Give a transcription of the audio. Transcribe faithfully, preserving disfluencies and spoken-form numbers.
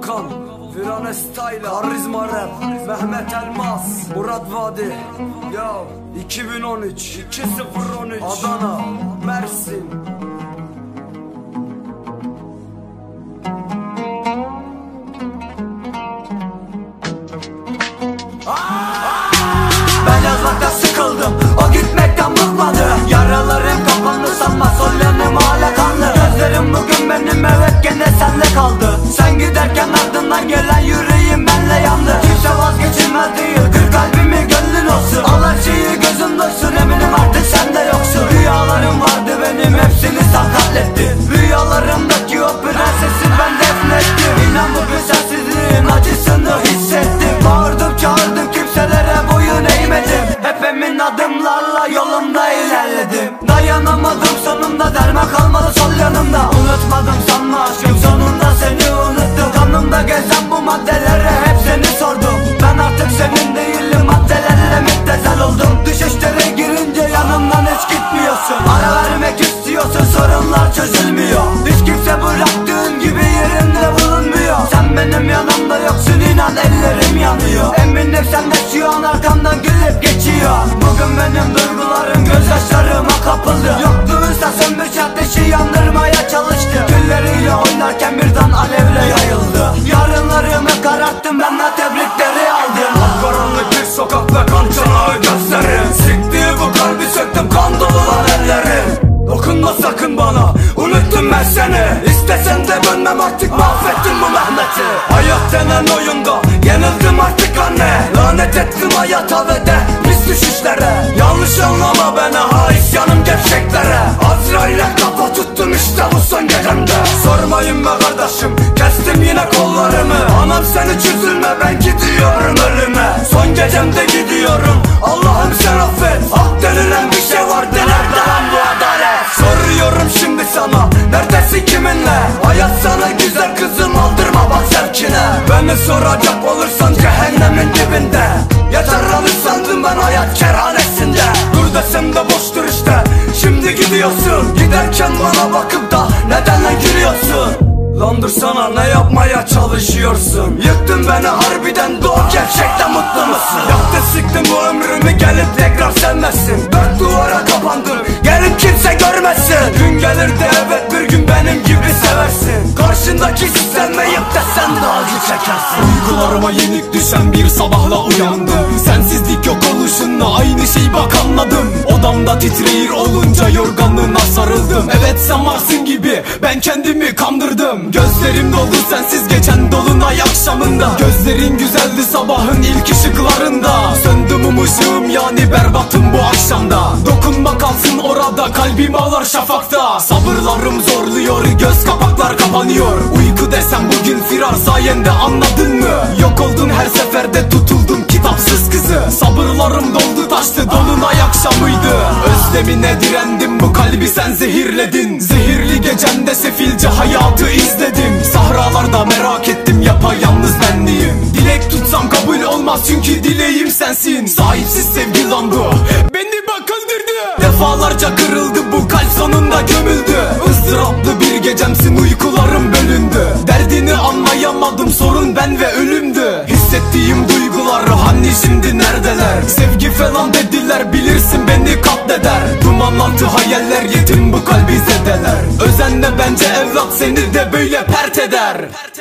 Volkan, Virane Style, Karizma Rap, Mehmet Elmas, Murat Vadi. Yo, iki bin on üç, iki sıfır on üç, Adana, Mersin. Ben yazmaktan sıkıldım, o gitmekten bıkmadı. Yaralarım kapandı sanma, sol yanım hala kanlı. Gözlerim bugün benim, evet gene senle kaldı. Sen giderken ardından gelen yüreğim benle yandı. Kimse vazgeçilmez değil, kır kalbimi gönlün olsun. Al her şeyi gözün doysun, eminim artık sen de yoksun. Rüyalarım vardı benim, hepsini sen katlettin. Rüyalarımdaki o prensesi ben defnettim. İnan bugün sensizliğin acısını hissettim. Bağırdım çağırdım, kimselere boyun eğmedim. Hep emin adımlarla yolumda ilerledim. Dayanamadım sonunda, derman kalmadı sol yanımda. Unutmadım sanma aşkım, sonunda seni unuttum. Kanımda gezen bu maddelere hep seni sordum. Ben artık senin değilim, maddelerle müptezel oldum. Düşüşlere girince yanımdan hiç gitmiyorsun. Ara vermek istiyorsun, sorunlar çözülmüyor. Hiç kimse bıraktığın gibi yerimde bulunmuyor. Sen benim yanımda yoksun, inan ellerim yanıyor. Eminim sen de şu an arkamdan gülüp geçiyor. Bugün benim duygularım gözyaşlarıma kapıldı. Yokluğunsa sönmüş ateşi yandırmaya çalıştı. Gülleriyle oynarken birden alevle yayıldı. Yarınlarımı kararttım, ben de tebrikleri aldım. Karanlık bir sokak ve kan çanağı gözlerim. Siktiği bu kalbi söktüm, kan dolu lan ellerim. Dokunma sakın bana, unuttum ben seni. İstesen de dönmem artık, mahvettim bu Mehmet'i. Hayat denen oyunda yenildim artık anne. Lanet ettim hayata ve de pis düşüşlere. Yanlış anlama beni ha, isyanım gevşeklere. Azrail'e kafa tuttum işte bu son gecemde. Sormayın be kardeşim, kestim yine kollarımı. Anam seni çözülme, ben gidiyorum ölüme. Son gecemde gidiyorum, Allah'ım sen affet. Hak denilen bir şey vardı, nerede lan bu adalet? Soruyorum şimdi sana, neredesin kiminle? Hayat sana güzel kızım, aldırma bak zevkine. Beni soracak olursan cehennemin dibinde. Yeter anı sandım ben hayat kerhanesinde. Dur desem de boştur işte, şimdi gidiyorsun. Giderken bana bakıp da neden lan gülüyorsun? Lan dursana, ne yapmaya çalışıyorsun? Yıktın beni harbiden, doğu gerçekten mutlu musun? Yaktın sıktın bu ömrümü, gelip tekrar sevmezsin. Dört duvara kapandım, gelip kimse görmesin. Gün gelir de evet bir gün benim gibi seversin. Karşındaki sevmeyip de sen de acı çekersin. Duygularıma yenik düşen bir sabahla uyandım. Sensizlik yok oluşunla aynı şey bak anladım. Odamda titreyir olunca yorganlığına sarıldım. Evet sen varsın gibi ben kendimi kandırdım. Gözlerim doldu sensiz geçen dolunay akşamında. Gözlerin güzeldi sabahın ilk ışıklarında. Söndü mum ışığım yani berbatım bu akşamda. Dokunma kalsın orada, kalbim ağlar şafakta. Sabırlarım zorluyor, göz kapaklar kapanıyor. Uyku desem bugün firar sayende, anladın mı? Yok oldun her seferde, tutuldum kitapsız kızı. Sabırlarım doldu taştı, dolunay akşamıydı. Özlemine direndim, bu kalbi sen zehirledin. Zehirli gecende sefilce hayatı izledim. Sahralarda merak ettim, yapayalnız benliğim. Dilek tutsam kabul olmaz çünkü dileğim sensin. Sahipsiz sevgi lan bu, beni bak öldürdü. Defalarca kırıldı bu kalp, sonunda gömüldü. Izdıraplı bir gecemsin, uykularım bölündü. Derdini anlayamadım, sorun ben ve ölümdü. Hissettiğim duygular hani şimdi neredeler? Sevgi falan dediler, bilirsin beni katleder. Duman altı hayaller, yetim bu kalbi zedeler. Özenle bence evlat, seni de böyle pert eder.